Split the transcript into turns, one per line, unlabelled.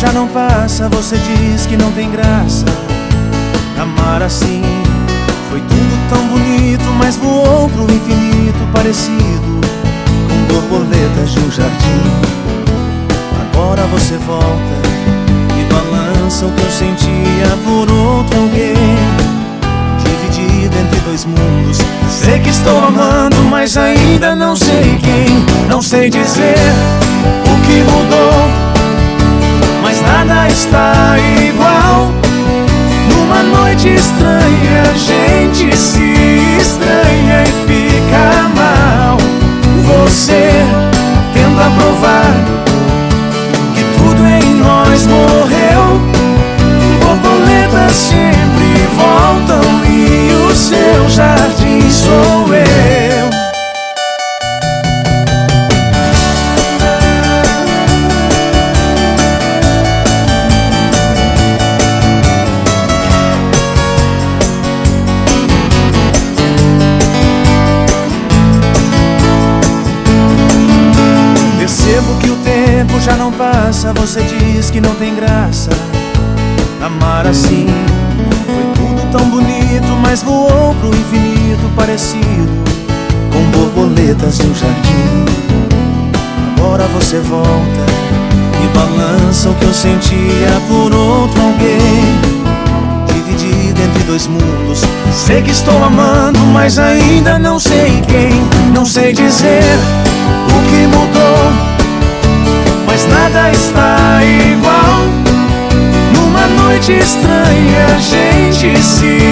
já não passa, você diz que não tem graça. Amar assim foi tudo tão bonito, mas voou pro infinito, parecido com borboletas de um jardim. Agora você volta e balança o que eu sentia por outro alguém, dividido entre dois mundos. Sei que estou amando, mas ainda não sei quem. Não sei dizer o que mudou, mas nada está igual. Numa noite estranha a gente se estranha e fica mal. Você tenta provar que tudo em nós morreu. Borboletas sempre voltam e o seu jardim sou eu. Percebo que o tempo já não passa, você diz que não tem graça. Amar assim foi tudo tão bonito, mas voou pro infinito, parecido com borboletas de um jardim. Agora você volta e balança o que eu sentia por outro alguém, dividido entre dois mundos. Sei que estou amando, mas ainda não sei quem. Não sei dizer o que mudou, mas nada está igual. Numa noite estranha a gente se